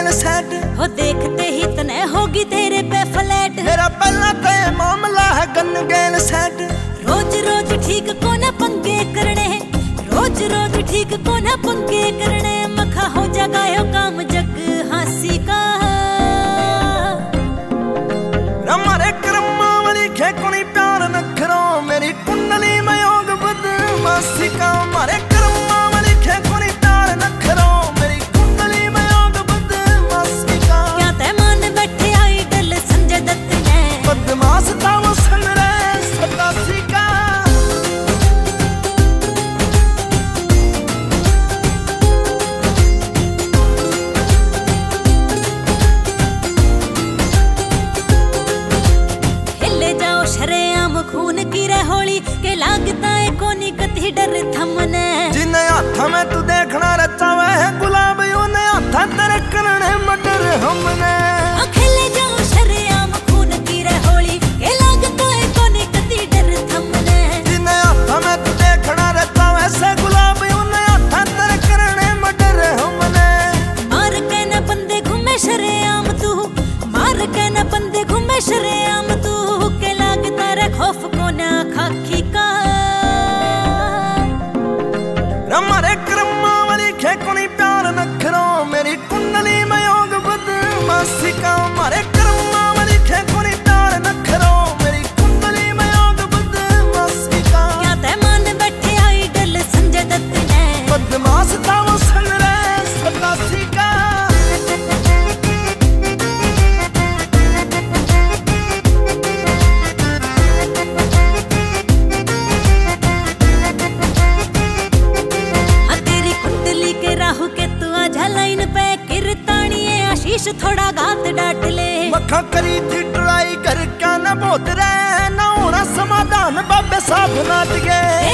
गेल set हो देखते ही तने होगी तेरे पे फ्लैट। मेरा पहला तो मामला है गन गेल सेट। रोज रोज ठीक को ना पंगे करने, रोज रोज ठीक को ना पंगे करने। मखा हो जगायो काम जग हासी का। हमारे कर्मा वाली खेकुनी प्यार नखरो मेरी कुंडली में योग बदमाशी का। हमारे कर्मा वाली खेकुनी प्यार नखरो मेरी कुंडली में योग बदमाशी का। क्या तै मान बैठे आइडल संजय दत्त ने, बदमाश था वो सनराइज 87 का। खून की रहोली के लागता है कोनी कति डर थमने। जिन्हें हाथा में तू देखना रचा हुआ है गुलाब उन्हें हाथा तेरे करने मटर हमने। खेले जाओ शरेआम खून की रहोली के लागता है कोनी कति डर थमने। जिन्हें हाथा में तू देखना रचा हुआ है गुलाब उन्हें हाथा तेरे करने मटर हमने। मार के न बंदे घूमे शरेआम तू, मार के न बंदे घूमे शरेआम तू। के लागता रे खौफ को ना खाकी का। हमारे कर्मा वाली खेकुनी प्यार नखरो मेरी कुंडली में योग बदमाशी का। हमारे कर्मा वाली खेकुनी प्यार नखरो मेरी कुंडली में योग बदमाशी का। क्या तै मान बैठे आइडल संजय दत्त ने, बदमाश था वो सनराइज 87 का। राहु के तू आजा लाइन पे किरतानिए आशीष थोड़ा गात डाट ले। मखा करी थी ट्राई कर क्या न बहुत रहे न होना समाधान बाबे साथ नाट गए।